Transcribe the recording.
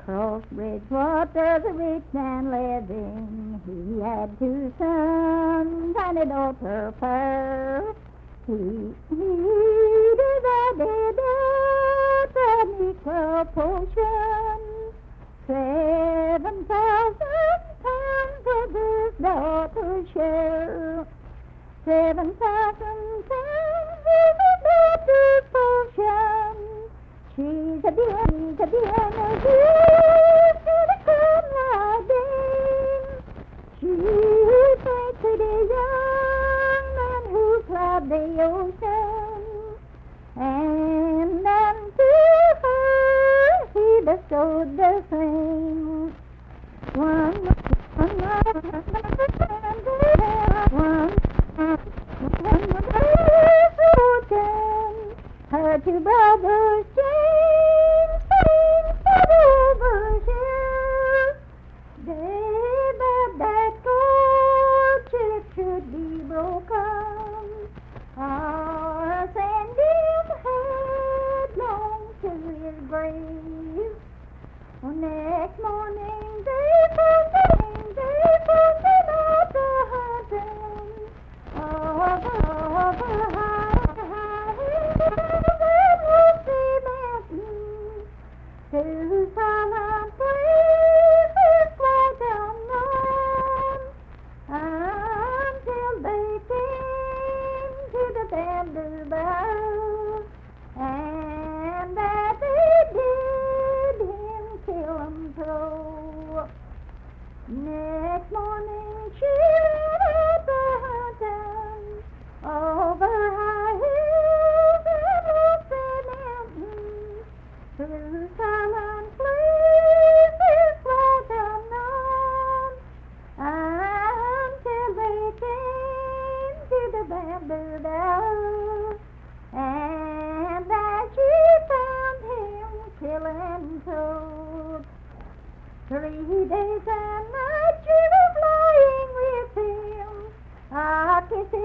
Cross Bridgewater, the rich man living, he had 2 sons and a daughter fair. He divided up an equal portion, 7,000 pounds of his daughter's share. 7,000 pounds of his daughter's portion. She's a dinner here to the Conrad dame. She thinks it is young men who plowed the ocean, and unto her he bestowed the same. One her 2 brothers James said over here, they but that courtship should be broken, or send him headlong to his grave. Next morning they found him out the hunting over high mountain, to silent places quite unknown, until they came to the bamboo bough, and that they did him kill him through. Next morning she went out the hunting over high hills and lofty mountains, through silent places quite unknown, until they came to the bamboo bough, and there she found him killing toad. 3 days and nights she was lying with him, kissing